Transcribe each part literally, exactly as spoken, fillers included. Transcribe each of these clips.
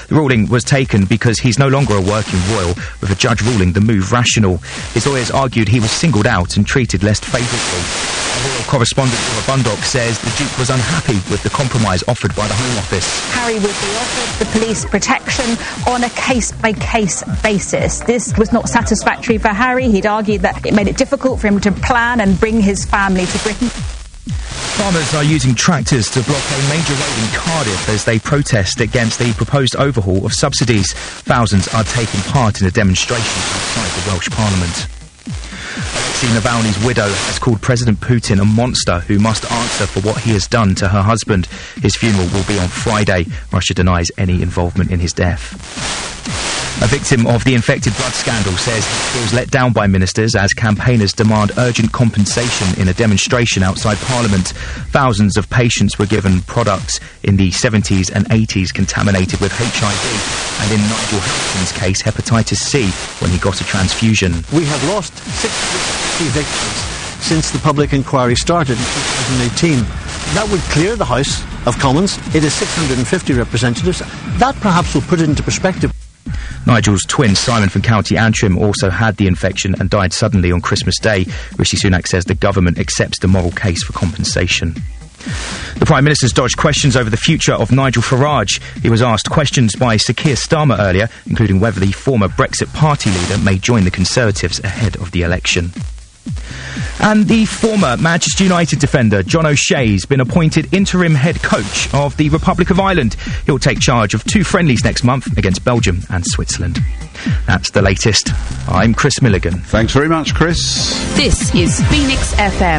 The ruling was taken because he's no longer a working royal, with a judge ruling the move rational. His lawyers argued he was singled out and treated less favourably. Royal correspondent Laura Bundock says the Duke was unhappy with the compromise offered by the Home Office. Harry would be offered the police protection on a case-by-case basis. This was not satisfactory for Harry. He'd argued that it made it difficult for him to plan and bring his family to Britain. Farmers are using tractors to block a major road in Cardiff as they protest against the proposed overhaul of subsidies. Thousands are taking part in a demonstration outside the Welsh Parliament. Alexei Navalny's widow has called President Putin a monster who must answer for what he has done to her husband. His funeral will be on Friday. Russia denies any involvement in his death. A victim of the infected blood scandal says he feels let down by ministers as campaigners demand urgent compensation in a demonstration outside Parliament. Thousands of patients were given products in the seventies and eighties contaminated with H I V, and in Nigel Hamilton's case, hepatitis C, when he got a transfusion. We have lost six hundred fifty victims since the public inquiry started in two thousand eighteen. That would clear the House of Commons. It is six hundred fifty representatives. That perhaps will put it into perspective. Nigel's twin, Simon from County Antrim, also had the infection and died suddenly on Christmas Day. Rishi Sunak says the government accepts the moral case for compensation. The Prime Minister's dodged questions over the future of Nigel Farage. He was asked questions by Sir Keir Starmer earlier, including whether the former Brexit Party leader may join the Conservatives ahead of the election. And the former Manchester United defender John O'Shea's been appointed interim head coach of the Republic of Ireland. He'll take charge of two friendlies next month against Belgium and Switzerland. That's the latest. I'm Chris Milligan. Thanks very much, Chris. This is Phoenix F M.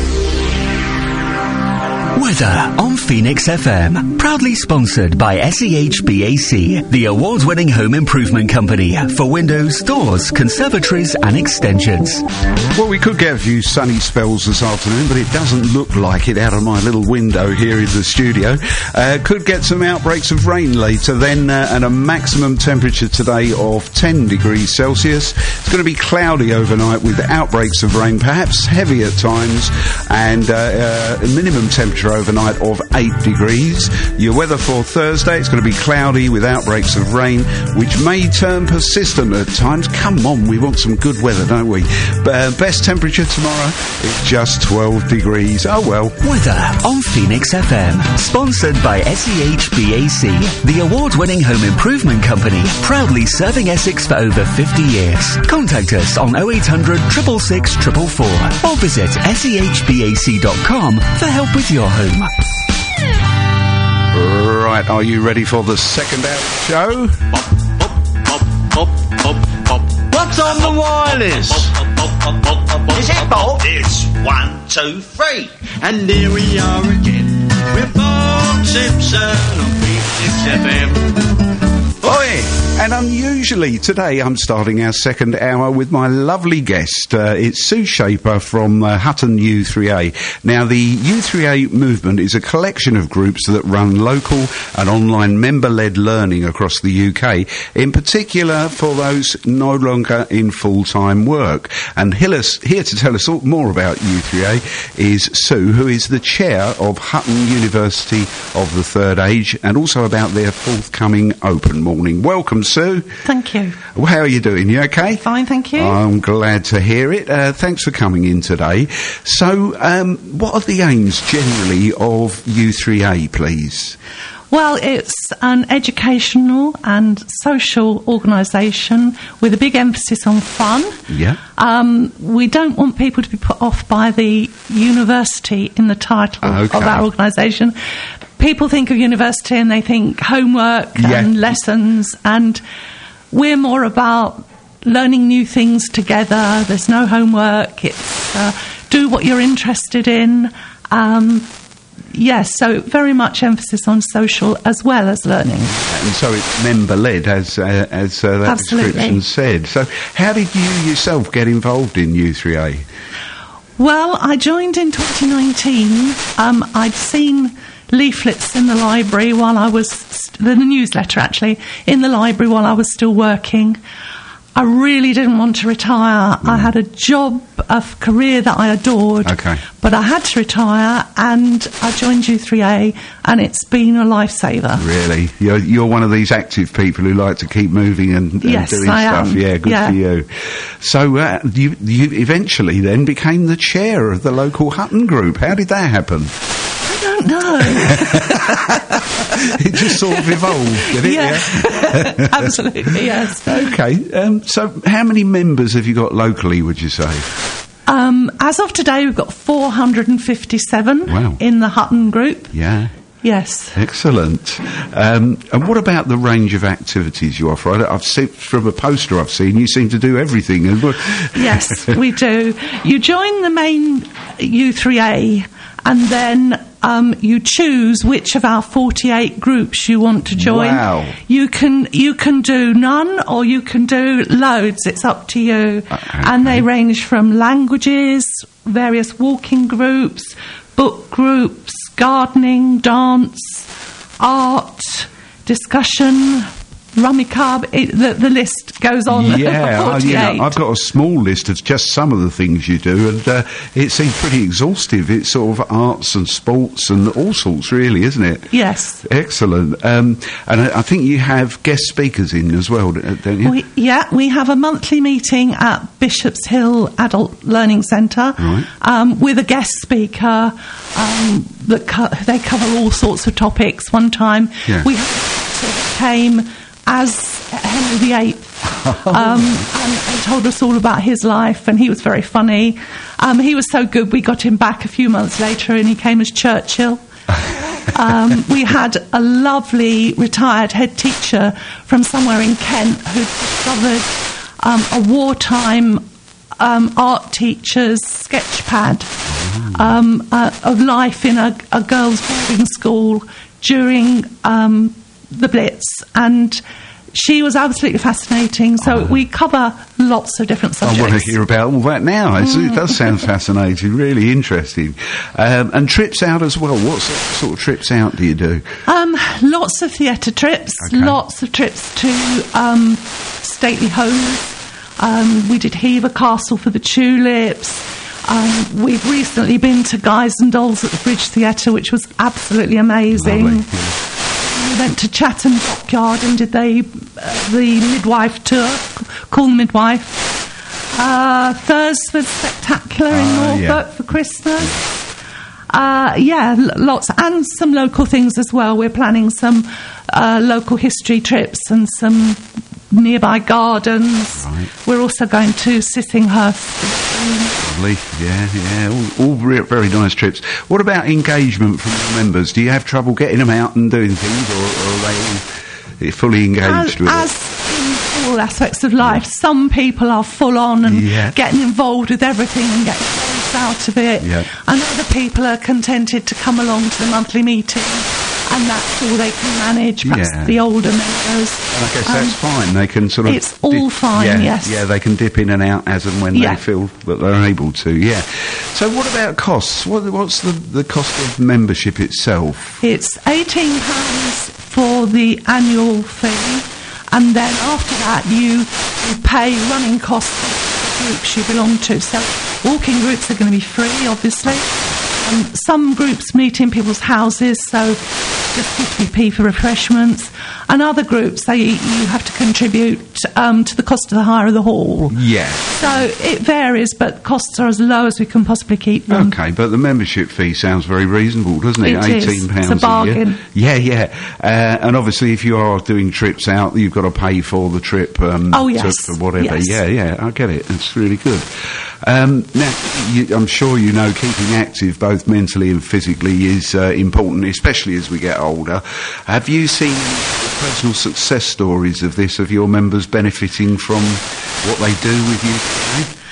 Weather on Phoenix F M. Proudly sponsored by S E H B A C, the award-winning home improvement company for windows, doors, conservatories and extensions. Well, we could get a few sunny spells this afternoon, but it doesn't look like it out of my little window here in the studio. Uh, could get some outbreaks of rain later then, uh, and a maximum temperature today of ten degrees Celsius. It's going to be cloudy overnight with outbreaks of rain, perhaps heavy at times, and uh, uh, a minimum temperature overnight of eight degrees. Your weather for Thursday, it's going to be cloudy with outbreaks of rain, which may turn persistent at times. Come on, we want some good weather, don't we? Uh, best temperature tomorrow is just twelve degrees. Oh well. Weather on Phoenix F M. Sponsored by S E H B A C, the award-winning home improvement company, proudly serving Essex for over fifty years. Contact us on oh eight hundred, six six six, four four four or visit S E H B A C dot com for help with your home. Right, are you ready for the second hour show? What's on the wireless? Is it Bob? It's one, two, three. And here we are again with Bob Simpson on Phoenix F M. Oi! And unusually, today I'm starting our second hour with my lovely guest. Uh, it's Sue Shaper from uh, Hutton U three A. Now, the U three A movement is a collection of groups that run local and online member-led learning across the U K, in particular for those no longer in full-time work. And here to tell us all more about U three A is Sue, who is the chair of Hutton University of the Third Age, and also about their forthcoming open morning. Welcome, Sue. Thank you. Well, how are you doing? You okay? Fine, thank you. I'm glad to hear it. Uh, thanks for coming in today. So, um, what are the aims generally of U three A, please? Well, it's an educational and social organisation with a big emphasis on fun. Yeah. Um, we don't want people to be put off by the university in the title okay. of our organisation. People think of university and they think homework yeah. and lessons, and we're more about learning new things together. There's no homework. It's uh, do what you're interested in. Um, yes, so very much emphasis on social as well as learning. And so it's member-led, as uh, as uh, that Absolutely. description said. So how did you yourself get involved in U three A? Well, I joined in twenty nineteen. Um, I'd seen leaflets in the library while I was, st- the newsletter actually, in the library while I was still working. I really didn't want to retire. Mm. I had a job, a career that I adored. Okay. But I had to retire, and I joined U three A, and it's been a lifesaver. Really? You're, you're one of these active people who like to keep moving and, and yes, doing I stuff. Am. Yeah, good yeah. for you. So uh, you, you eventually then became the chair of the local Hutton group. How did that happen? I don't know. It just sort of evolved, did it? Yeah, yeah? Absolutely, yes. Okay, um, so how many members have you got locally, would you say? Um, as of today, we've got four hundred fifty-seven wow. in the Hutton group. Yeah. Yes. Excellent. Um, and what about the range of activities you offer? I, I've seen from a poster I've seen, you seem to do everything. Yes, we do. You join the main U three A, and then um, you choose which of our forty-eight groups you want to join. Wow. You can you can do none, or you can do loads. It's up to you. Okay. And they range from languages, various walking groups, book groups, gardening, dance, art, discussion, rummikub. It, the, the list goes on. Yeah, I, you know, I've got a small list of just some of the things you do, and uh, it seems pretty exhaustive. It's sort of arts and sports and all sorts, really, isn't it? Yes. Excellent. Um, and I, I think you have guest speakers in as well, don't you? We, yeah, we have a monthly meeting at Bishop's Hill Adult Learning Centre right. um, with a guest speaker. Um, that co- they cover all sorts of topics. One time yeah. we had a that came as Henry the Eighth um, and, and told us all about his life, and he was very funny. Um, he was so good we got him back a few months later, and he came as Churchill. um, we had a lovely retired head teacher from somewhere in Kent who discovered um, a wartime um, art teacher's sketchpad um, uh, of life in a, a girls' boarding school during um, the Blitz, and she was absolutely fascinating. So oh. we cover lots of different subjects. I want to hear about all that now. Mm. It does sound fascinating, really interesting. Um, and trips out as well. What sort, sort of trips out do you do? Um, lots of theatre trips, okay. lots of trips to um, stately homes. Um, we did Hever Castle for the Tulips. Um, we've recently been to Guys and Dolls at the Bridge Theatre, which was absolutely amazing. Lovely, yeah. We went to Chatham Dockyard and did they, uh, the midwife tour, Call the Midwife. Uh, Thursford Spectacular uh, in Norfolk yeah. for Christmas. Uh, yeah, l- lots. And some local things as well. We're planning some uh, local history trips and some nearby gardens. Right. We're also going to Sissinghurst. Lovely, yeah, yeah, all, all re- very nice trips. What about engagement from the members? Do you have trouble getting them out and doing things, or, or are they fully engaged as, with as it? As in all aspects of life, some people are full on and yeah. getting involved with everything and getting things out of it, yeah. and other people are contented to come along to the monthly meeting, and that's all they can manage, perhaps yeah. the older members. And I guess um, that's fine. They can sort of... It's all fine, yeah, yes. Yeah, they can dip in and out as and when yeah. they feel that they're able to, yeah. So what about costs? What, what's the, the cost of membership itself? It's eighteen pounds for the annual fee, and then after that you, you pay running costs for the groups you belong to. So walking groups are going to be free, obviously. Um, some groups meet in people's houses, so just fifty p for refreshments. And other groups, they you have to contribute um, to the cost of the hire of the hall. Yeah. So it varies, but costs are as low as we can possibly keep them. Okay, but the membership fee sounds very reasonable, doesn't it? It eighteen pounds is. It's a bargain. A year. Yeah, yeah. Uh, and obviously, if you are doing trips out, you've got to pay for the trip. Um, oh yes. To, for whatever. Yes. Yeah, yeah. I get it. It's really good. Um, now, you, I'm sure you know keeping active, both mentally and physically, is uh, important, especially as we get older. Have you seen personal success stories of this, of your members benefiting from what they do with you today?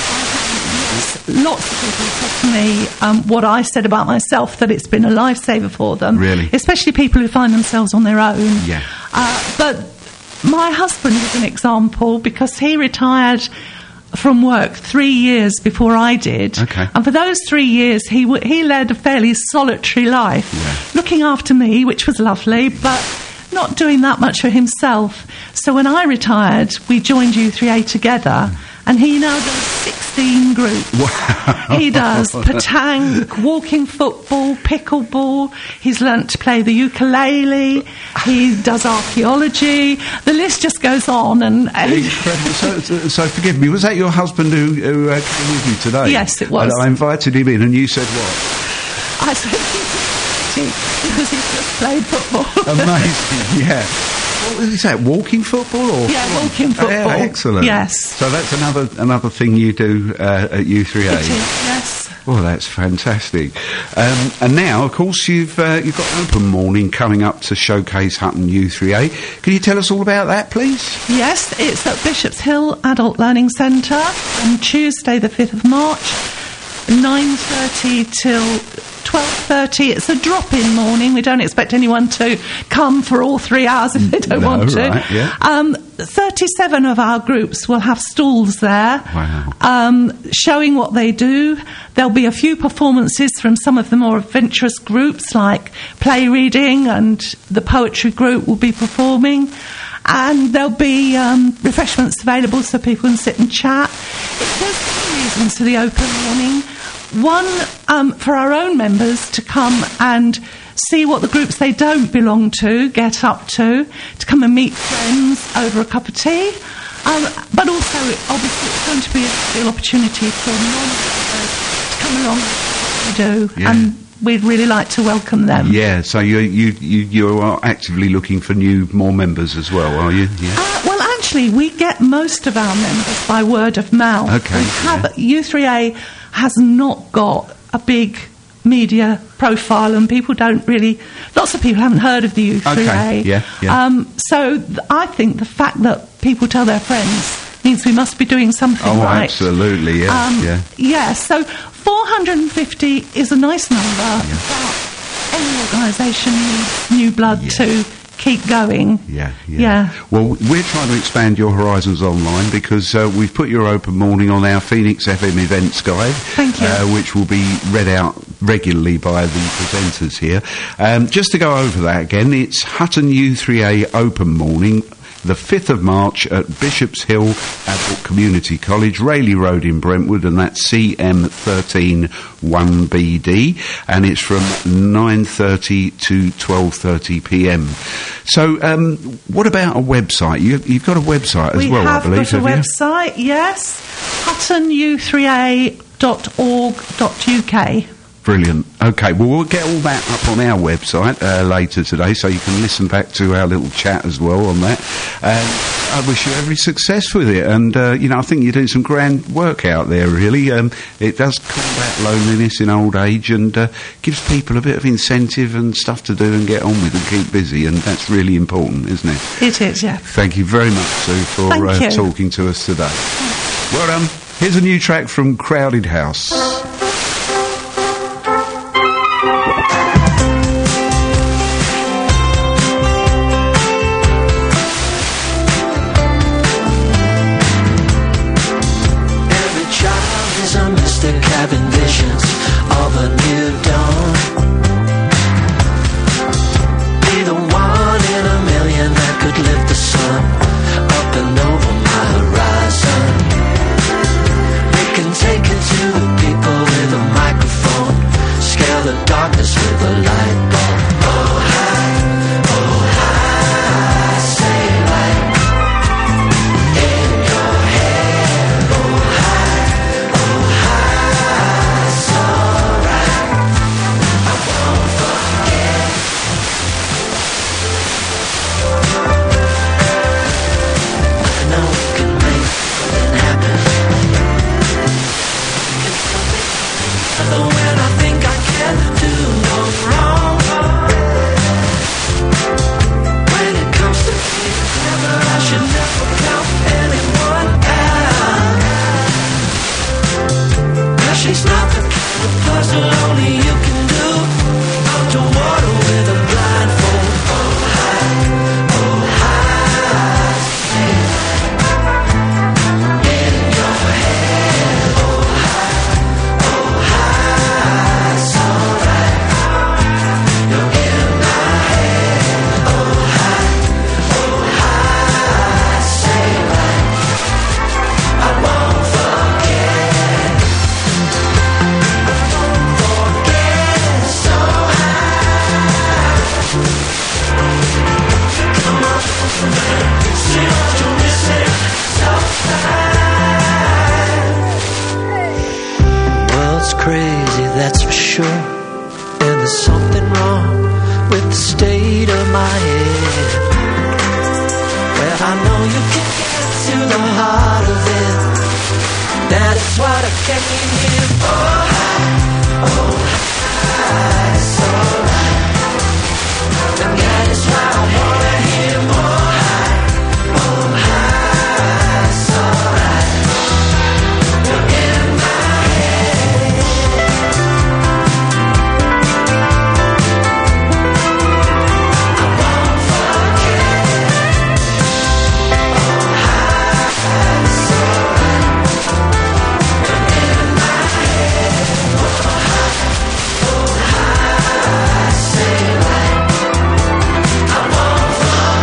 Yes, lots of people said to me um, what I said about myself, that it's been a lifesaver for them. Really? Especially people who find themselves on their own. Yeah. Uh, but my husband is an example, because he retired from work three years before I did. Okay. And for those three years, he w- he led a fairly solitary life, yeah. looking after me, which was lovely, but not doing that much for himself. So when I retired, we joined U three A together, and he now does sixteen groups. Wow. He does petanque, walking football, pickleball. He's learnt to play the ukulele. He does archaeology. The list just goes on. And, and Incredible. So, so, so forgive me, was that your husband who, who uh, came with you today? Yes, it was. And I invited him in, and you said what? I said, because he's just played football. Amazing, yeah. What is that, walking football? Or yeah, walking football. Yeah, excellent. Yes. So that's another another thing you do uh, at U three A? It is, yes. Well, that's fantastic. Um, and now, of course, you've uh, you've got open morning coming up to showcase Hutton U three A. Can you tell us all about that, please? Yes, it's at Bishop's Hill Adult Learning Centre on Tuesday the fifth of March, nine thirty till twelve thirty. It's a drop-in morning. We don't expect anyone to come for all three hours if they don't no, want to. Right, yeah. Um, thirty-seven of our groups will have stalls there, wow. um, showing what they do. There'll be a few performances from some of the more adventurous groups, like play reading, and the poetry group will be performing. And there'll be um, refreshments available so people can sit and chat. It, there's two reasons for the open morning. One, um, for our own members to come and see what the groups they don't belong to get up to, to come and meet friends over a cup of tea. Um, but also, obviously, it's going to be a real opportunity for non-members to come along and do what we do. Yeah. And we'd really like to welcome them. Yeah, so you you you, you are actively looking for new, more members as well, are you? Yeah. Uh, well, actually, we get most of our members by word of mouth. Okay, We have, yeah. U three A has not got a big media profile, and people don't really... Lots of people haven't heard of the U three A. Okay, yeah, yeah. Um, so th- I think the fact that people tell their friends means we must be doing something Oh, right. absolutely, yeah, Um, yeah. Yeah, so four hundred fifty is a nice number, but any organisation needs new blood Yeah. to keep going. Yeah, yeah, Yeah. Well, we're trying to expand your horizons online because uh, we've put your open morning on our Phoenix F M events guide. Thank you. Uh, which will be read out regularly by the presenters here. Um, just to go over that again, it's Hutton U three A open morning, the fifth of March at Bishop's Hill Adult Community College, Rayleigh Road in Brentwood, and that's C M thirteen one B D, and it's from nine thirty to twelve thirty p m. So, um, what about a website? You, you've got a website as we well, have I believe, got a have you? website, yes, hutton u three a dot org dot u k. Brilliant. Okay, well, we'll get all that up on our website uh, later today, so you can listen back to our little chat as well on that. And I wish you every success with it. And, uh, you know, I think you're doing some grand work out there, really. Um, it does combat loneliness in old age and uh, gives people a bit of incentive and stuff to do and get on with and keep busy, and that's really important, isn't it? It is, yeah. Thank you very much, Sue, for Thank uh, you. talking to us today. Well done. Here's a new track from Crowded House. Having visions of a new dawn. Be the one in a million that could lift the sun up and over my horizon. We can take it to the people with a microphone, scale the darkness with a light bulb. Oh hi, oh hi, say light in your head. Oh hi, oh hi. When I think I can do no wrong, when it comes to being clever, I should never count anyone out. Now she's not the kind of puzzle only you can do underwater with a blindfold. Oh hi, oh hi, say in your head. Oh hi. You're in my head, oh hi, missing what you're missing so bad. World's crazy, that's for sure. And there's something wrong with the state of my head. Well, I know you can get to the heart of it. That is what I came here for. Oh, high, it's alright. And that is why I wanna hear more. High, oh, high, it's alright. You're in my head. I won't forget. Oh, high, it's alright. You're in my head. Oh, high, oh, high, say right. I won't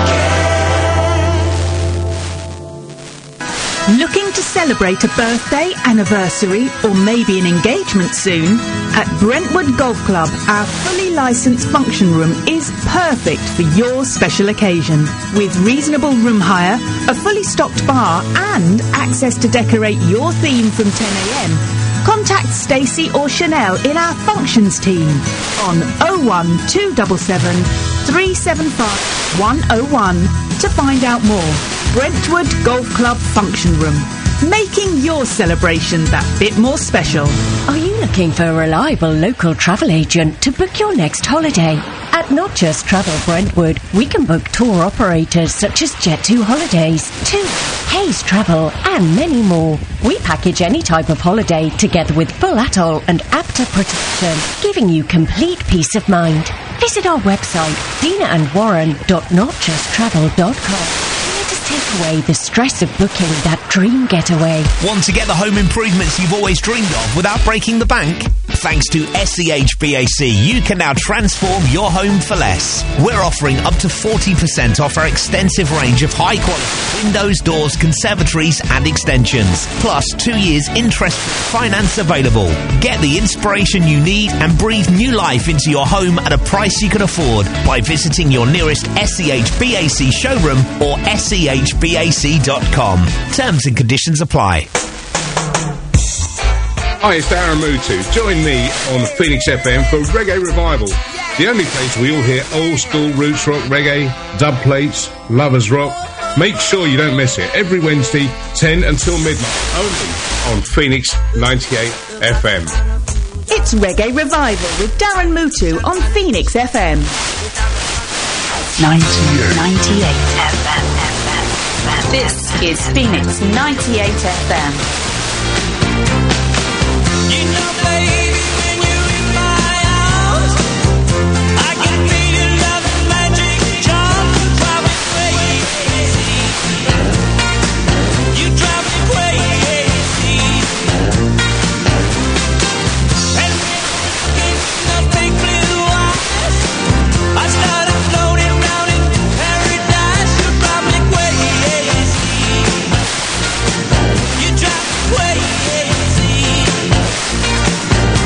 forget. Looking to celebrate a birthday, anniversary, or maybe an engagement soon? At Brentwood Golf Club, our fully licensed function room is perfect for your special occasion. With reasonable room hire, a fully stocked bar, and access to decorate your theme from ten a m, contact Stacey or Chanel in our functions team on oh one two seven seven, three seven five, one oh one to find out more. Brentwood Golf Club Function Room, making your celebration that bit more special. Are you looking for a reliable local travel agent to book your next holiday? At Not Just Travel Brentwood, we can book tour operators such as Jet two Holidays, Two, Hayes Travel, and many more. We package any type of holiday together with full atoll and APTA protection, giving you complete peace of mind. Visit our website, dina and warren dot not just travel dot com. Let us take away the stress of booking that dream getaway. Want to get the home improvements you've always dreamed of without breaking the bank? Thanks to S C H B A C, you can now transform your home for less. We're offering up to forty percent off our extensive range of high-quality windows, doors, conservatories and extensions. Plus, two years interest-free finance available. Get the inspiration you need and breathe new life into your home at a price you can afford by visiting your nearest S C H B A C showroom or S C H B A C dot com. Terms and conditions apply. Hi, it's Darren Mutu. Join me on Phoenix F M for Reggae Revival, the only place we all hear old school roots rock reggae, dub plates, lovers rock. Make sure you don't miss it. Every Wednesday, ten until midnight, only on Phoenix ninety-eight F M. It's Reggae Revival with Darren Mutu on Phoenix F M. ninety-eight, ninety-eight F M. This is Phoenix ninety-eight F M. You know, baby, when you're in my arms, I can feel your love and magic charm. You drive me crazy. You drive me crazy. And when you look in those big blue eyes, I started floating round in paradise. You drive me crazy. You drive me crazy.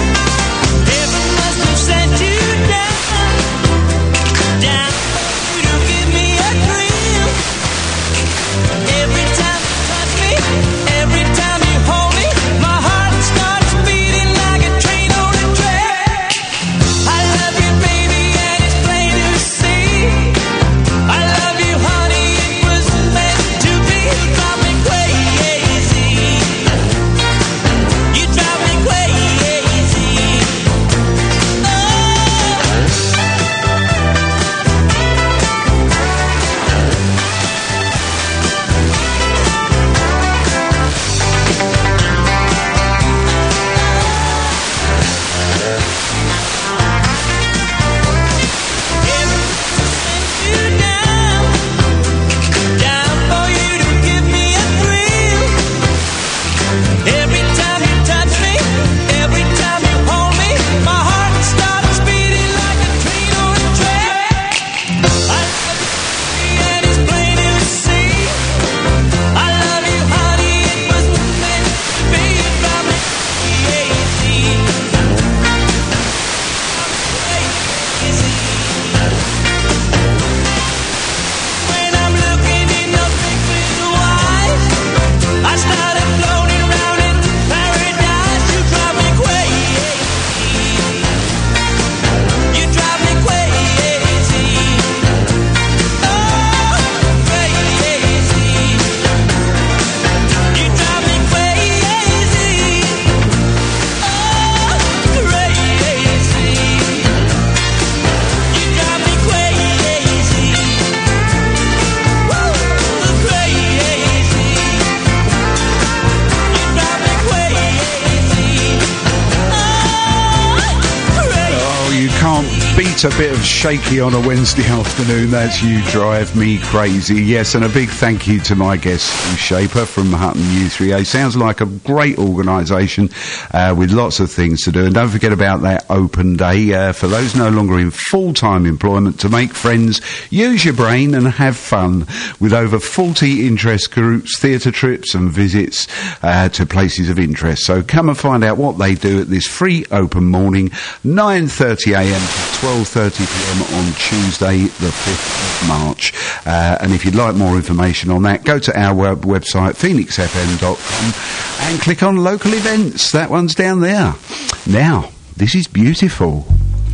hates a bit of shaky on a Wednesday afternoon. That's You Drive Me Crazy. Yes, and a big thank you to my guest, Stu Shaper from Hutton U three A. Sounds like a great organisation uh, with lots of things to do. And don't forget about that open day uh, for those no longer in full-time employment to make friends, use your brain and have fun with over forty interest groups, theatre trips and visits uh, to places of interest. So come and find out what they do at this free open morning, nine thirty a m to twelve thirty p m on Tuesday the fifth of March. Uh, and if you'd like more information on that, go to our web- website phoenix f m dot com and click on local events. That one's down there. Now, this is beautiful.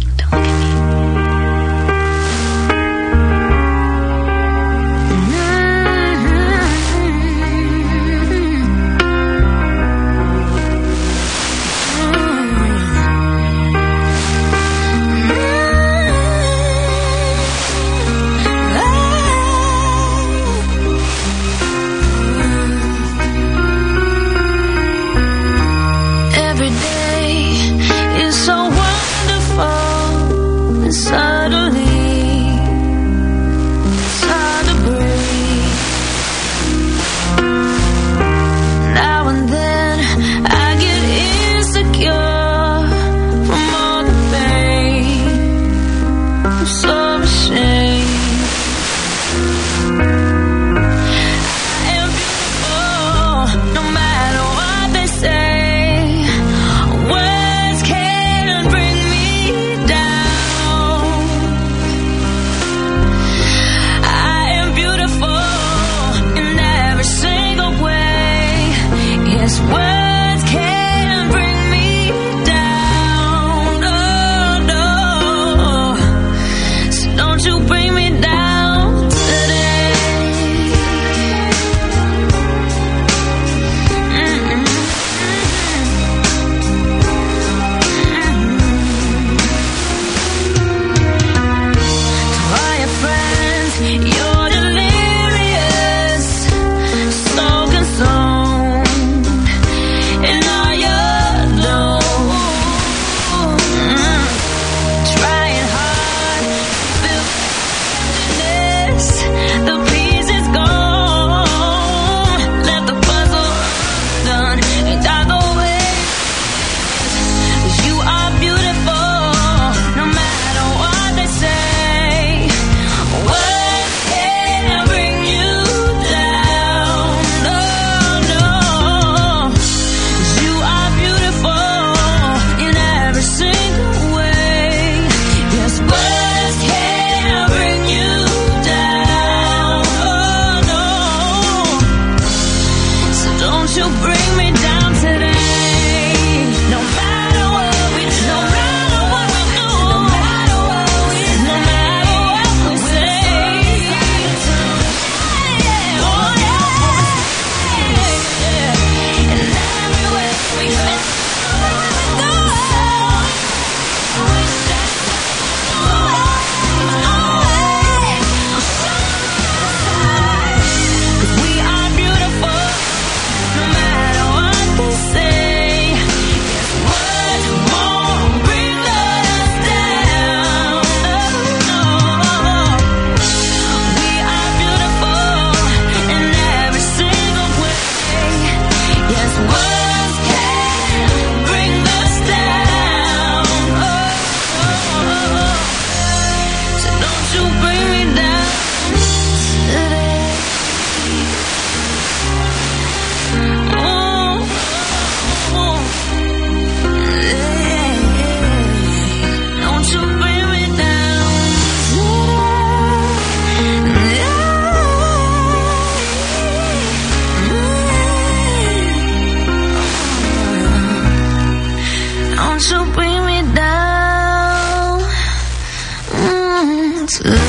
Every day is so wonderful, and suddenly it's hard to breathe. Now and then I get insecure from all the pain. I'm so ashamed. I am beautiful, no matter what they say. Words can't bring me down. I am beautiful in every single way. Yes, words can't bring me down. Oh, no. So don't you bring me down today. Mm-mm. To all your friends, you're delirious, so consumed in all your doom. Trying hard to fill emptiness, the peace is gone. Let the puzzle done and dark away. 'Cause you are beautiful, no matter what they say. Words can't bring you down. No, no. 'Cause you are beautiful in every single way. Yes, words can't bring you down. Oh, no. So don't you bring me down today. No matter what we do, no matter what we do, no matter what we do, no matter what we say. Oh, yeah. And everywhere we go, we say, "'Cause we are beautiful, no matter what they say." Yes, words won't bring us down. No, we are beautiful in every single way. Yes, words can bring us down. Oh, so don't you bring me down today. Oh, oh, yeah. Don't you bring me down today. Don't you bring me down mm, today.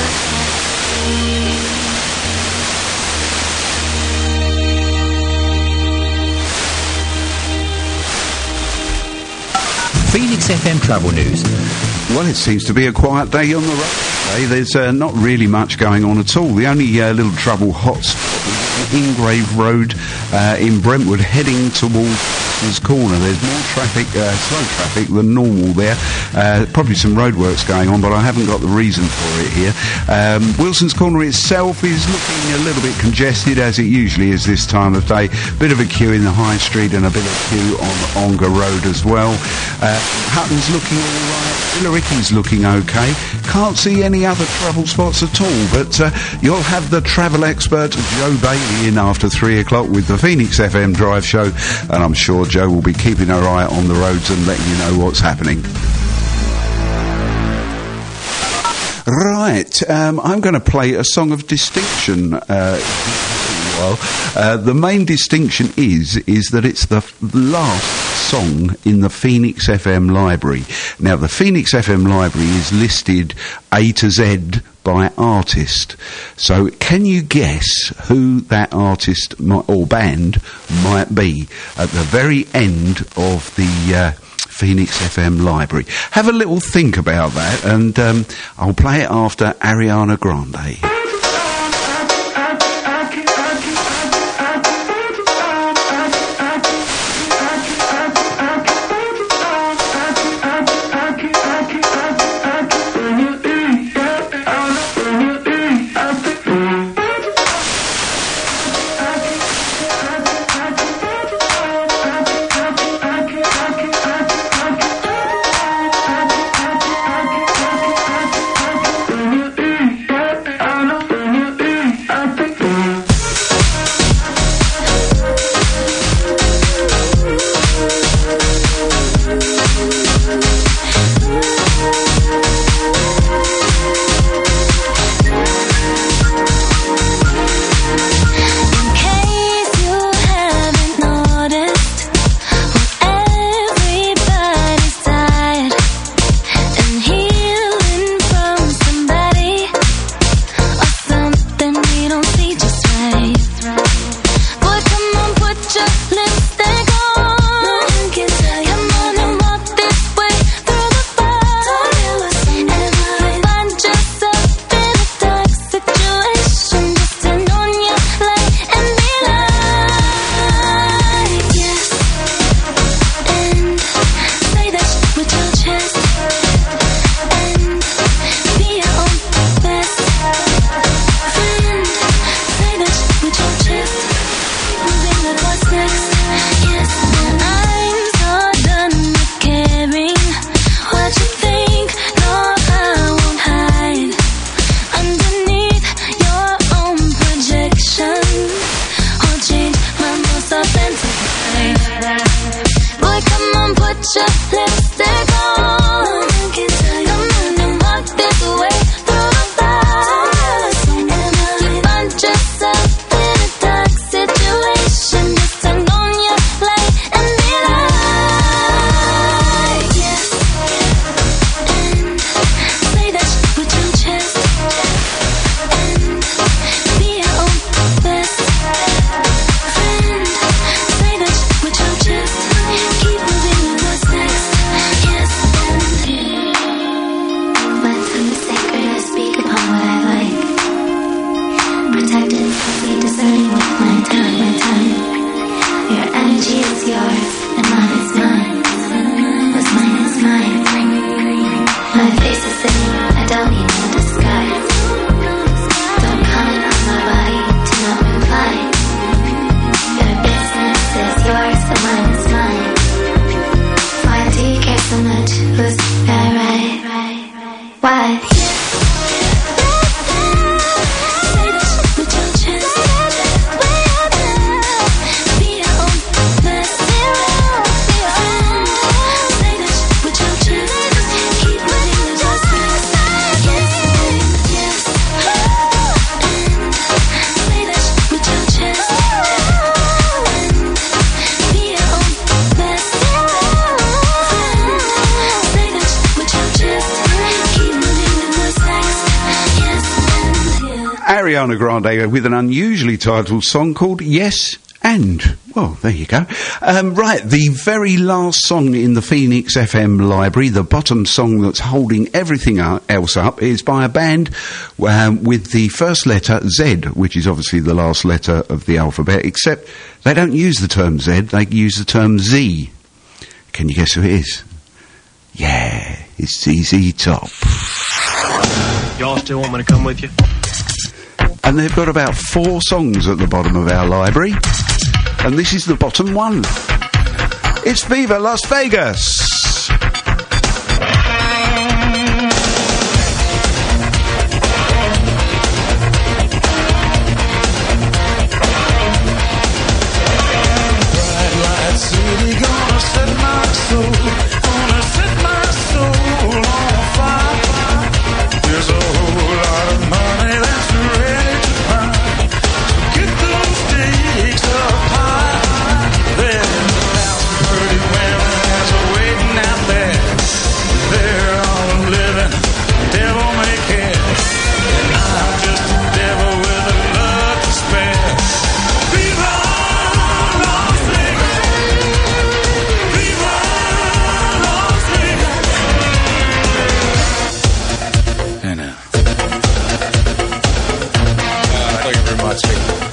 Phoenix F M Travel News. Well, it seems to be a quiet day on the road today. There's uh, not really much going on at all. The only uh, little trouble hotspot is Ingrave Road uh, in Brentwood, heading towards Wilson's Corner. There's more traffic, uh, slow traffic than normal there. Uh, probably some roadworks going on, but I haven't got the reason for it here. Um, Wilson's Corner itself is looking a little bit congested, as it usually is this time of day. Bit of a queue in the High Street and a bit of queue on Ongar Road as well. Uh, Hutton's looking all right. Billericay's looking okay. Can't see any other travel spots at all, but uh, you'll have the travel expert Joe Bailey in after three o'clock with the Phoenix F M Drive Show, and I'm sure Joe will be keeping her eye on the roads and letting you know what's happening. Right, um, I'm going to play a song of distinction. Uh, well, uh, the main distinction is is that it's the f- last song in the Phoenix F M library. Now, the Phoenix F M library is listed A to Z by artist. So, can you guess who that artist might, or band might be at the very end of the uh, Phoenix F M library? Have a little think about that, and um, I'll play it after Ariana Grande. Ariana Grande with an unusually titled song called Yes And, well, there you go. Um, right, the very last song in the Phoenix F M library, the bottom song that's holding everything else up, is by a band um, with the first letter Z, which is obviously the last letter of the alphabet, except they don't use the term Z, they use the term Z. Can you guess who it is? Yeah, it's Z Z Top. Y'all still want me to come with you? And they've got about four songs at the bottom of our library. And this is the bottom one. It's Viva Las Vegas! Bright light city, gonna set my soul, gonna set my soul on fire. There's a whole lot of money that's ready to burn, so get those stakes up high. There's a thousand pretty women that's waiting out there. They're all living devil may care, and I'm just a devil with a love to spare. Viva Las Vegas! Viva Las Vegas! I know. Uh, thank you very much.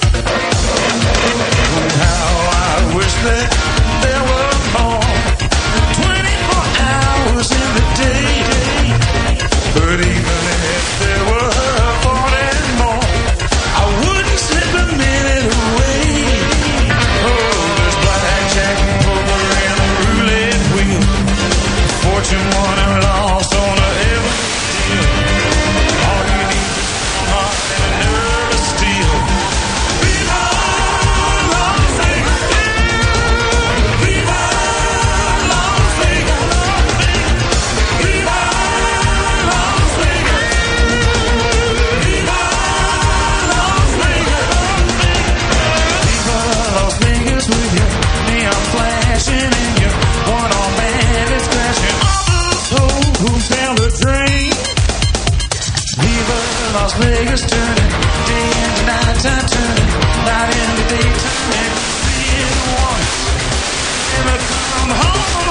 How I wish that there were more twenty-four hours in the day. But even if there were forty more, I wouldn't slip a minute away. Oh, there's blackjack and poker and a roulette wheel, fortune won and lost on a every deal. All you need is a heart and a nerve of steel. Viva Las Vegas! Viva Las Vegas! Viva Las Vegas! Viva Las Vegas! Viva Las Vegas with your neon flashing and your one-arm bandits crashing on the toll booth down the drain. Viva Las Vegas, turning day into nighttime, turning night into daytime, and being the one never come home.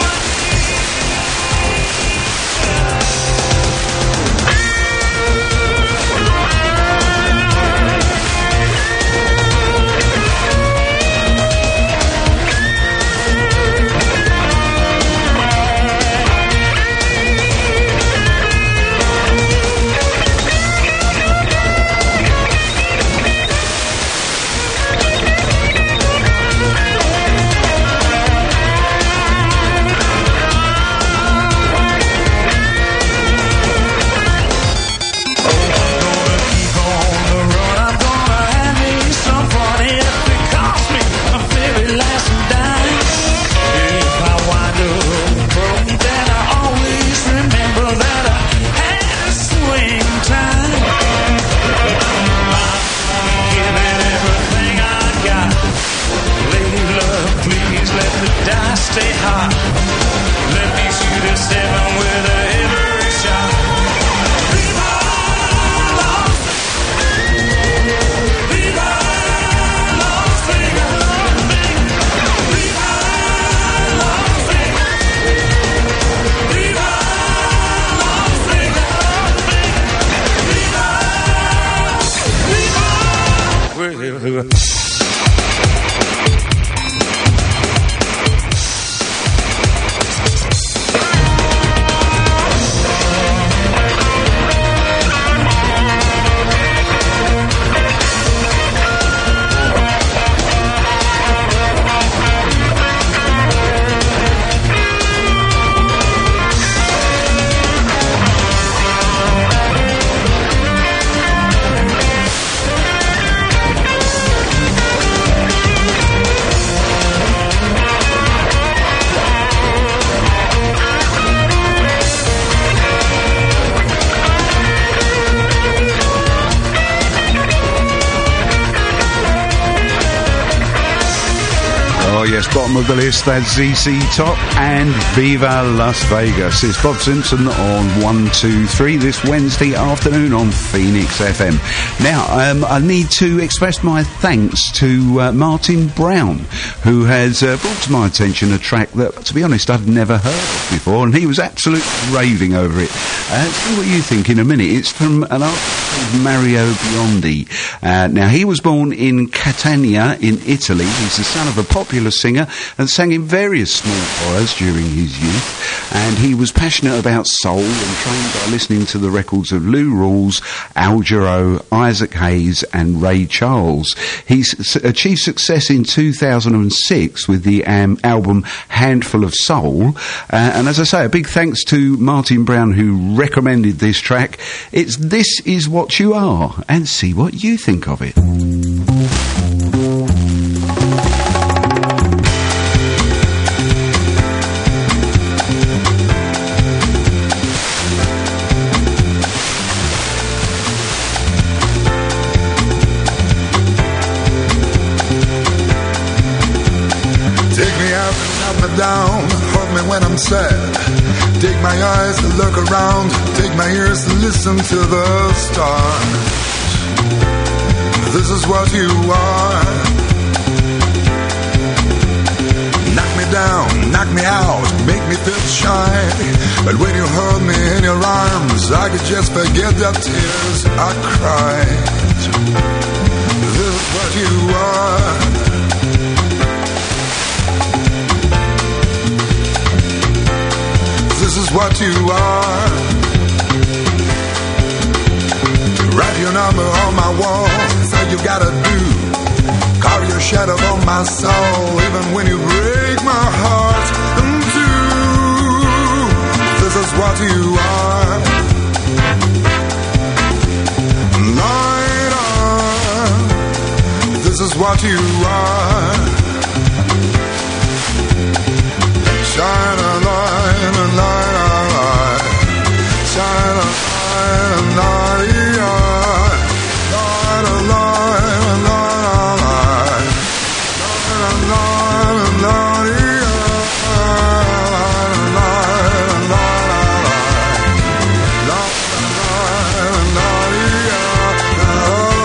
Stay hot. Let me shoot a seven with a every shot. Viva Las Viva Las Vegas! Viva Las Vegas! Viva Las Vegas! Viva! Viva! yes, bottom of the list, that's Z Z Top and Viva Las Vegas. It's Bob Simpson on one two three this Wednesday afternoon on Phoenix F M. Now, um, I need to express my thanks to uh, Martin Brown, who has uh, brought to my attention a track that, to be honest, I've never heard of before, and he was absolutely raving over it. Uh, see what you think in a minute. It's from an artist called Mario Biondi. Uh, now, he was born in Catania in Italy. He's the son of a popular singer and sang in various small choirs during his youth. And he was passionate about soul and trained by listening to the records of Lou Rawls, Al Jarreau, Isaac Hayes and Ray Charles. He's s- achieved success in two thousand six with the um, album Handful of Soul. Uh, and as I say, a big thanks to Martin Brown, who recommended this track. It's This Is What You Are, and see what you think of it. Down, hold me when I'm sad. Take my eyes to look around, take my ears to listen to the stars. This is what you are. Knock me down, knock me out, make me feel shy. But when you hold me in your arms, I could just forget the tears I cried. This is what you are. This is what you are. Write your number on my wall. That's all you gotta do. Carve your shadow on my soul, even when you break my heart in two. This is what you are. Light on. This is what you are. Shine a light, a light, a light. Shine a light, a light, a light. Light a light, a light, a light. Light a light, a light, a light. Light a light, a light, a light. Light a light, a light.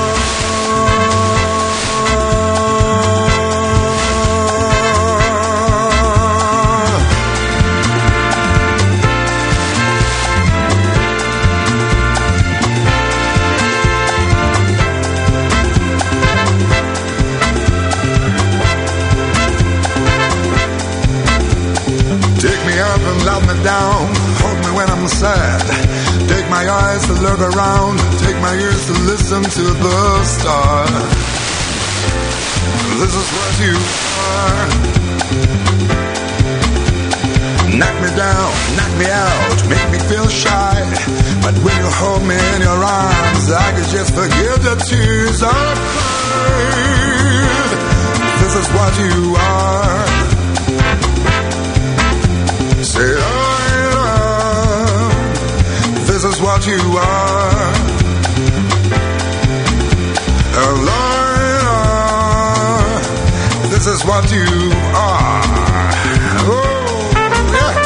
Love me down, hold me when I'm sad. Take my eyes to look around, take my ears to listen to the stars. This is what you are. Knock me down, knock me out, make me feel shy. But when you hold me in your arms, I could just forget the tears I cried. This is what you are. Say, I love. This is what you are. Lord, this is what you are. Oh, yeah.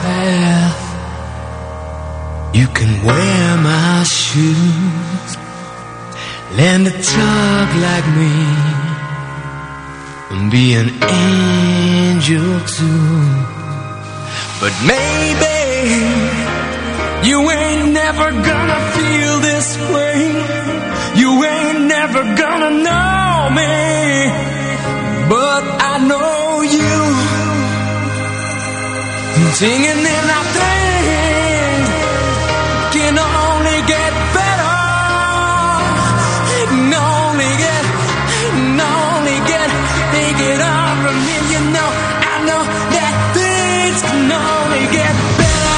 path. You can wear my shoes, learn to talk like me, and be an angel too. But maybe you ain't never gonna feel this way. You ain't never gonna know me, but I know you. Singing in our thing can only get better. It can only get, it can only get, take it on from me. You know, I know that things can only get better.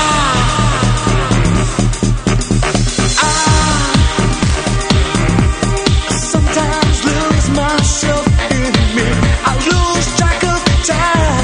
I sometimes lose myself in me. I lose track of time.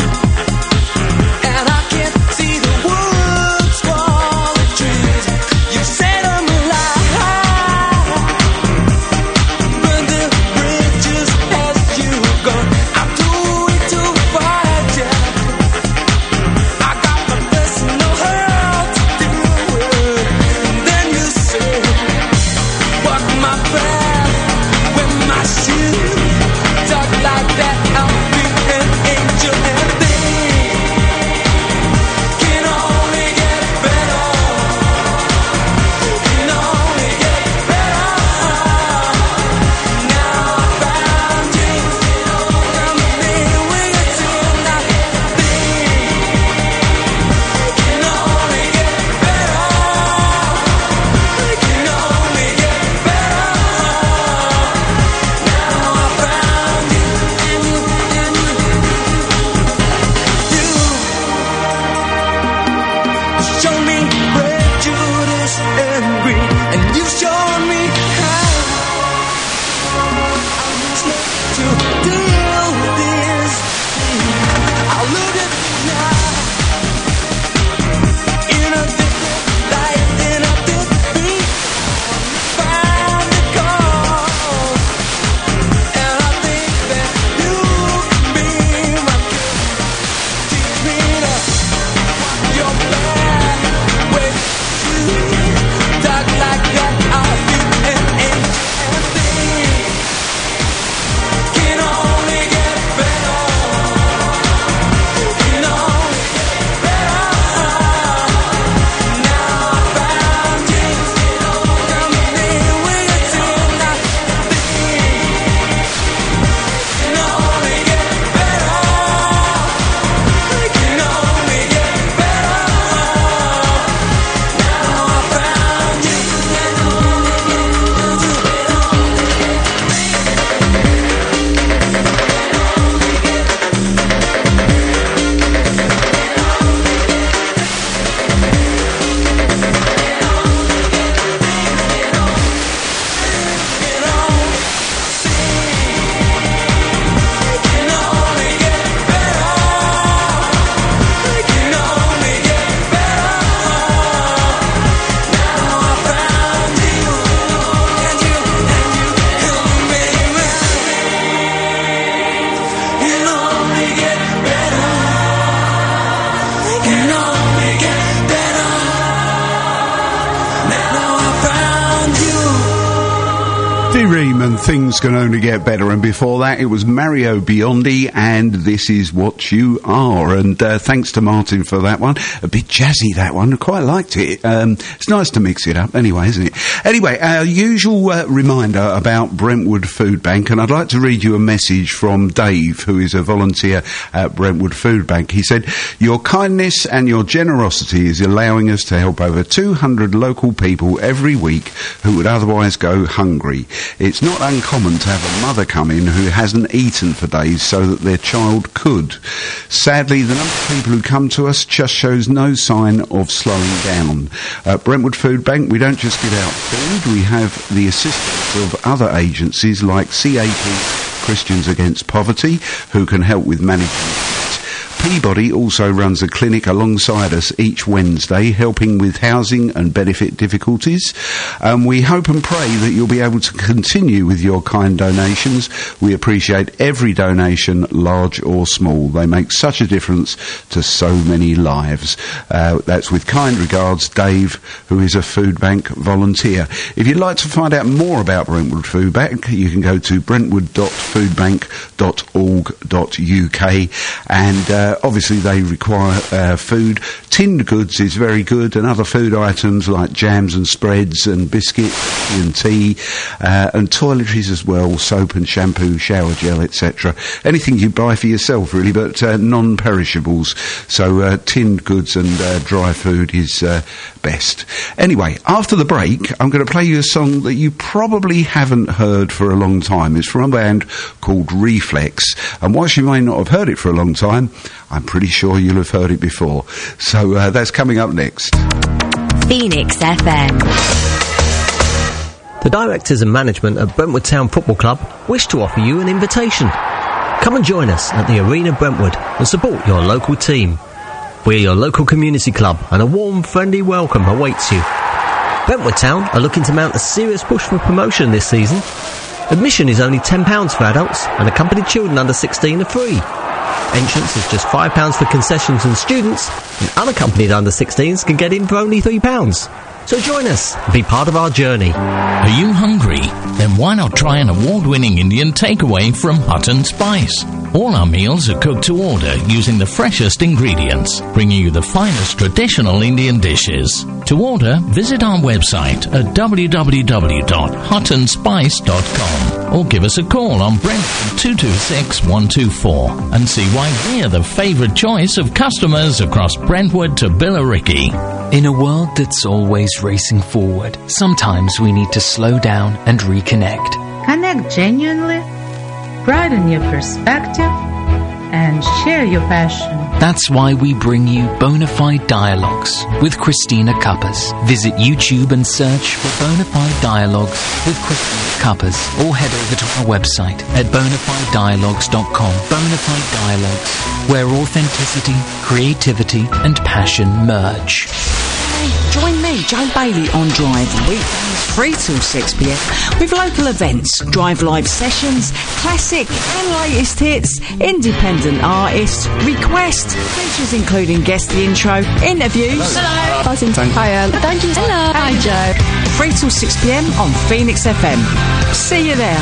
Things Can Only Get Better, and before that it was Mario Biondi and This Is What You Are, and uh, thanks to Martin for that one. A bit jazzy, that one. I quite liked it. Um, it's nice to mix it up anyway, isn't it? Anyway, our usual uh, reminder about Brentwood Food Bank, and I'd like to read you a message from Dave, who is a volunteer at Brentwood Food Bank. He said, your kindness and your generosity is allowing us to help over two hundred local people every week who would otherwise go hungry. It's not uncommon to have a mother come in who hasn't eaten for days so that their child could. Sadly, the number of people who come to us just shows no sign of slowing down. At Brentwood Food Bank, we don't just give out food, we have the assistance of other agencies like C A P, Christians Against Poverty, who can help with managing Peabody also runs a clinic alongside us each Wednesday, helping with housing and benefit difficulties. Um, we hope and pray that you'll be able to continue with your kind donations. We appreciate every donation, large or small. They make such a difference to so many lives. Uh, that's with kind regards, Dave, who is a food bank volunteer. If you'd like to find out more about Brentwood Food Bank, you can go to brentwood dot food bank dot org dot U K, and uh, obviously they require uh, food. Tinned goods is very good, and other food items like jams and spreads and biscuits and tea, uh, and toiletries as well, soap and shampoo, shower gel, et cetera. Anything you buy for yourself, really, but uh, non-perishables. So uh, tinned goods and uh, dry food is uh, best. Anyway, after the break, I'm going to play you a song that you probably haven't heard for a long time. It's from a band called Reflex, and whilst you may not have heard it for a long time, I'm pretty sure you'll have heard it before. So uh, that's coming up next. Phoenix F M. The directors and management at Brentwood Town Football Club wish to offer you an invitation. Come and join us at the Arena Brentwood and support your local team. We're your local community club, and a warm, friendly welcome awaits you. Brentwood Town are looking to mount a serious push for promotion this season. Admission is only ten pounds for adults, and accompanied children under sixteen are free. Entrance is just five pounds for concessions and students, and unaccompanied under sixteens can get in for only three pounds. So join us and be part of our journey. Are you hungry? Then why not try an award-winning Indian takeaway from Hut and Spice? All our meals are cooked to order using the freshest ingredients, bringing you the finest traditional Indian dishes. To order, visit our website at w w w dot hut and spice dot com or give us a call on Brentwood two two six one two four and see why we're the favourite choice of customers across Brentwood to Billericay. In a world that's always racing forward, sometimes we need to slow down and reconnect. Connect genuinely, broaden your perspective, and share your passion. That's why we bring you Bonafide Dialogues with Christina Cuppers. Visit YouTube and search for Bonafide Dialogues with Christina Cuppers, or head over to our website at bonafide dialogues dot com. Bonafide Dialogues, where authenticity, creativity, and passion merge. Join me, Joe Bailey, on Drive, weekdays three till six p m with local events, Drive live sessions, classic and latest hits, independent artists, request, features including guest the intro, interviews. Hello. Buzzing. Hiya. Thank you. Hello. Hi, Joe. three till six p m on Phoenix F M. See you there.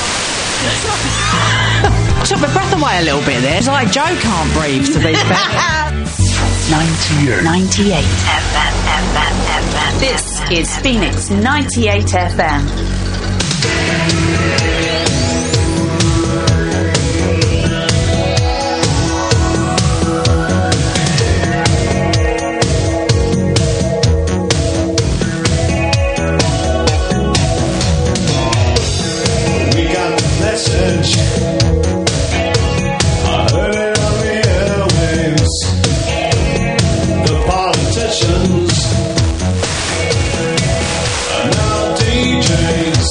Took my breath away a little bit there. It's like Joe can't breathe, to be fair. ninety-eight. ninety-eight F M. This is Phoenix ninety-eight F M. We got the message. I heard it on the airwaves. The politicians are now D Js.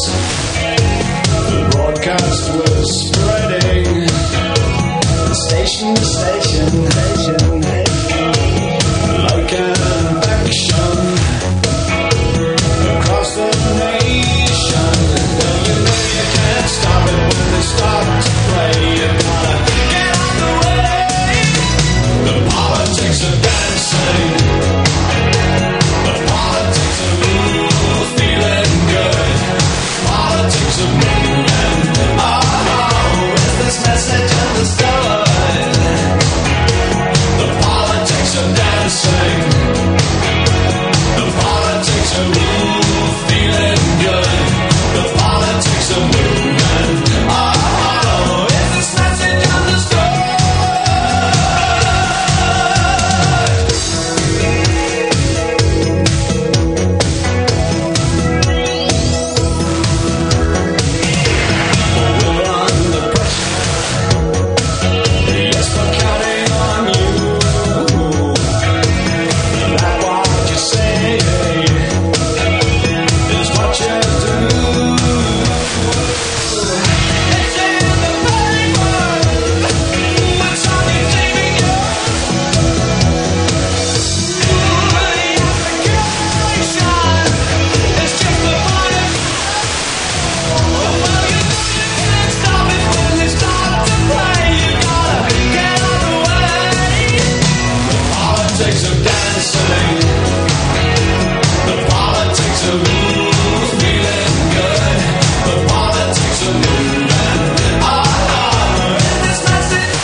same. The politics of move, feeling good. The politics of moving on. And this message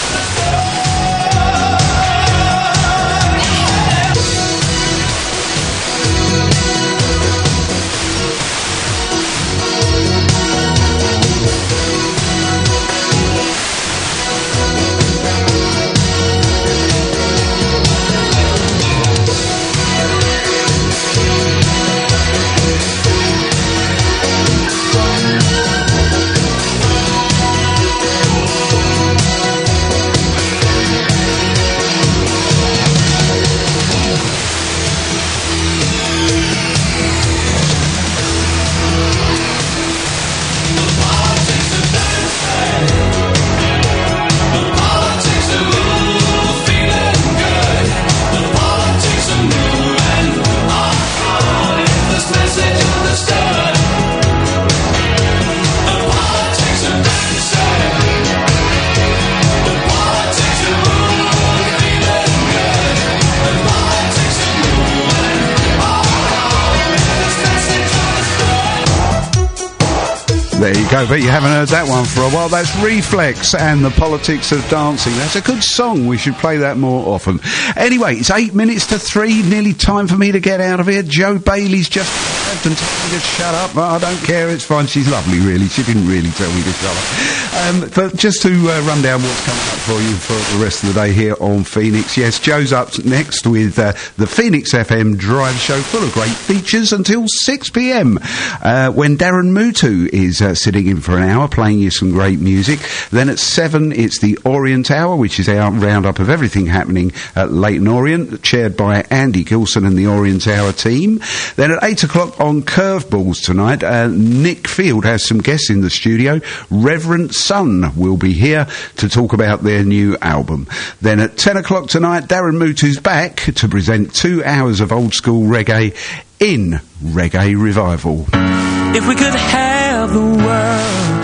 There you go, but you haven't heard that one for a while. That's Reflex and the Politics of Dancing. That's a good song. We should play that more often. Anyway, it's eight minutes to three. Nearly time for me to get out of here. Joe Bailey's just left and told me to shut up. But I don't care. It's fine. She's lovely, really. She didn't really tell me to shut up. Um, but just to uh, run down what's coming up for you for the rest of the day here on Phoenix. Yes, Joe's up next with uh, the Phoenix F M Drive Show, full of great features until six p m uh, when Darren Mutu is uh, sitting in for an hour playing you some great music. Then at seven it's the Orient Hour, which is our roundup of everything happening at Leighton Orient, chaired by Andy Gilson and the Orient Hour team. Then at eight o'clock on Curveballs tonight, uh, Nick Field has some guests in the studio. Reverend Sun will be here to talk about their new album. Then at ten o'clock tonight, Darren Mutu's back to present two hours of old school reggae in Reggae Revival. If we could have the world,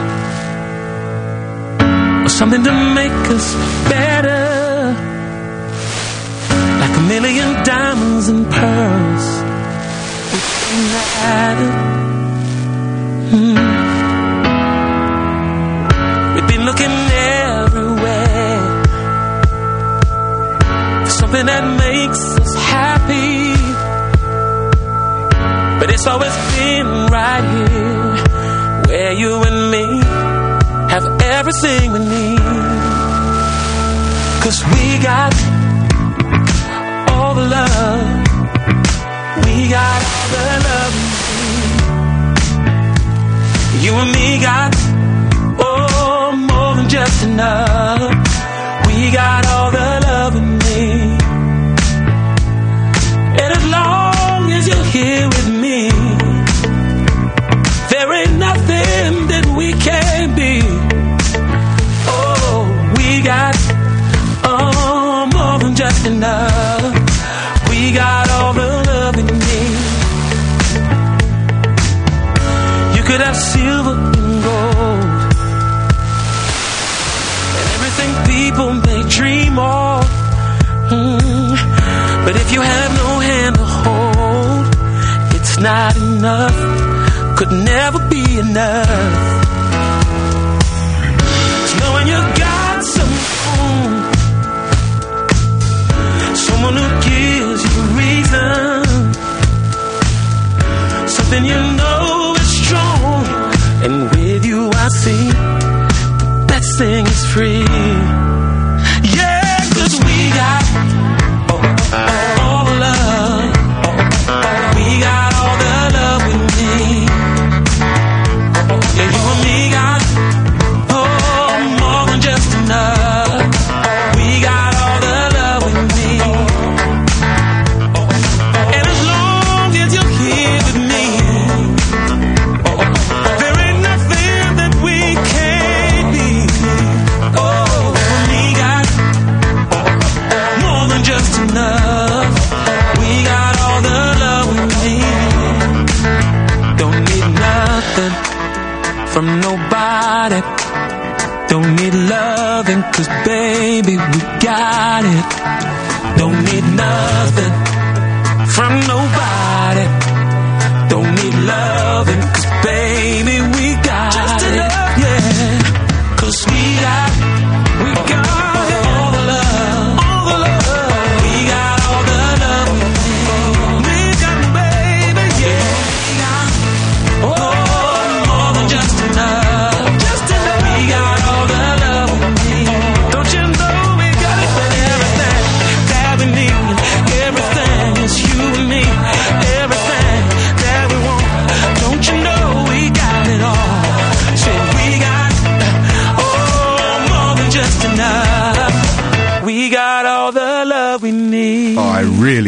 or something to make us better, like a million diamonds and pearls, we had it. Hmm. We've been looking everywhere for something that makes us happy, but it's always been right here, where you and me have everything we need. 'Cause we got all the love, we got all the love we need. You and me got, oh, more than just enough. We got all the love we need. And as long as you're here with me, there ain't nothing that we can't be. Oh, we got, oh, more than just enough. We got all the love we need. You could have silver and gold, and everything people may dream of. Mm. But if you have no hand to hold, it's not enough, could never be enough. It's knowing you got someone, someone who gives you reason, something you know is strong, and with you I see the best thing is free. Yeah, 'cause we got all the love, we got all the love we need. Yeah, you and me got, oh, more than just enough. We got all the love we need. And as long as you're here with me, there ain't nothing that we can't be. Oh, we got more than just enough. We got all the love we need. Don't need nothing from nobody. Don't need loving, 'cause baby we got it. Don't need nothing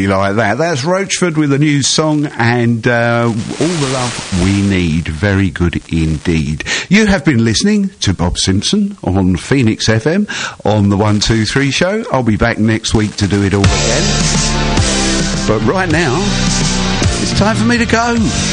really like that. That's Roachford with a new song and uh, All the Love We Need. Very good indeed. You have been listening to Bob Simpson on Phoenix F M on the one two three show. I'll be back next week to do it all again. But right now, it's time for me to go.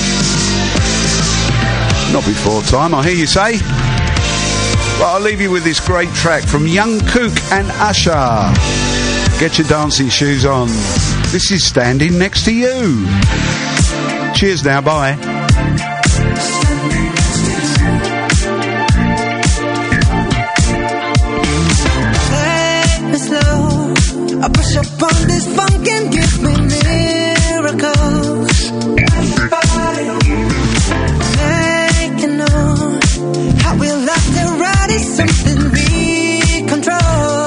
Not before time, I hear you say. But I'll leave you with this great track from Young Kook and Usher. Get your dancing shoes on. This is Standing Next to You. Cheers now, bye. Take me slow. I push up on this funk and give me miracles. Taking on how we love to ride is something we control.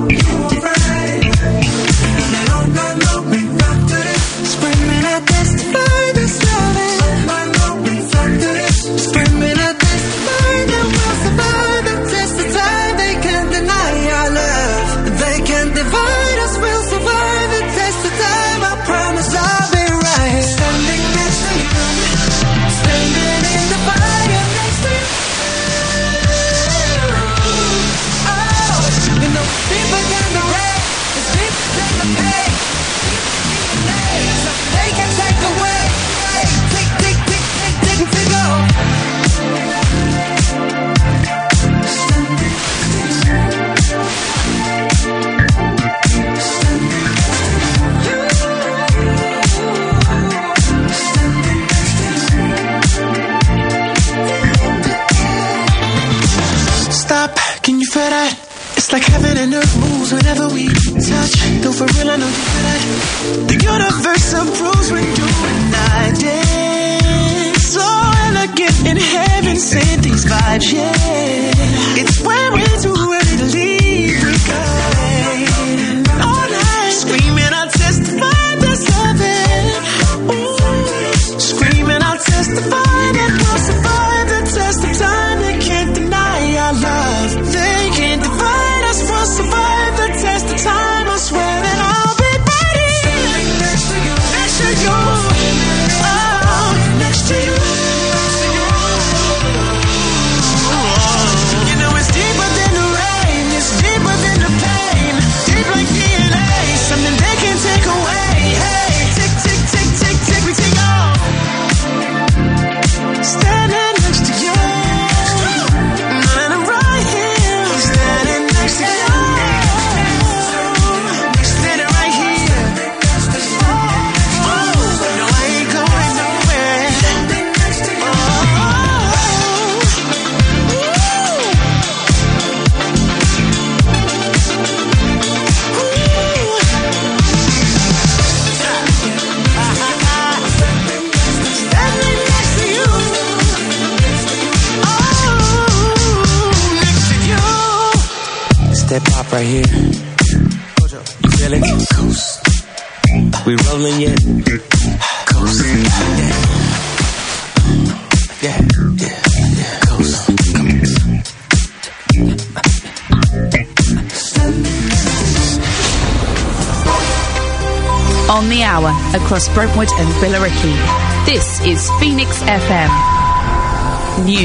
Screaming, I testify this loving. Screaming, I testify that we'll survive the test of time. They can't deny our love. They can't divide us. We'll survive the test of time. I promise I'll be right. Standing next to you, standing in the fire next to you. Oh, you know, deeper than the rain, it's deeper than the pain. They can take away. Take, take, take, take, take, take off. Stop, can you feel that? It's like heaven and earth moves whenever we touch. Though for real, I know you feel that. The universe approves when you and I dance. So elegant in heaven, send these vibes, yeah. It's when we're too ready to leave, we go all night. Screaming, I'll testify that's loving. Ooh. Screaming, I'll testify that we'll survive the test of time. They can't deny our love. They can't divide us. We'll survive the test of time. I swear that I'll be right here next to you, next to you, oh, next to you. You know it's deeper than the rain, it's deeper than the pain, deep like D N A, something they can take away. Hey, tick, tick, tick, tick, tick, we take off. Standing next to you, and I'm right here, standing next to you. Standing right here. Oh, no, I ain't going nowhere. Oh, standing next to you. Oh, next to you. It's that pop right here. You feel it? Coast. We rolling yet? Coast. Yeah. Yeah. Yeah. Yeah. Coast. Come on. On the hour across Brentwood and Billericay. This is Phoenix F M. News.